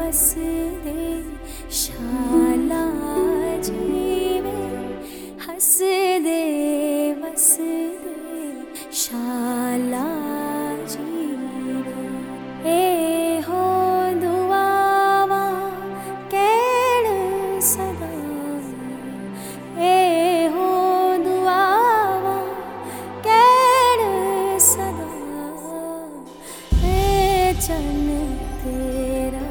वस दे शाला जीवे हस दे वस दे शाला जीवे ए हो दुआवा केड़ सदा ए हो दुआवा केड़ सदा ए चन तेरा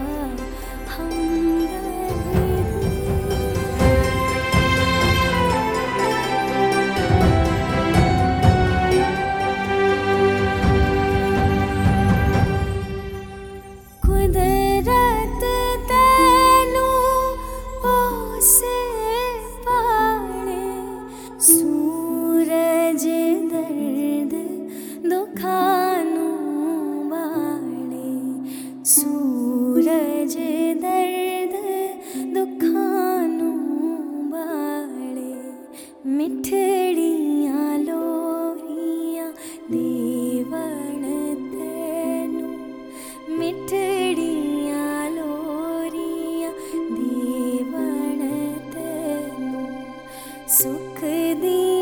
कुदरत तैनू पोसे पाले सूरज दर्द दुखानू बाले सूरज दर्द दुखानू बाले मिठड़ियां लोरियां देवण तैनू मिठड़ियां लोरियां देवण तैनू सुख दी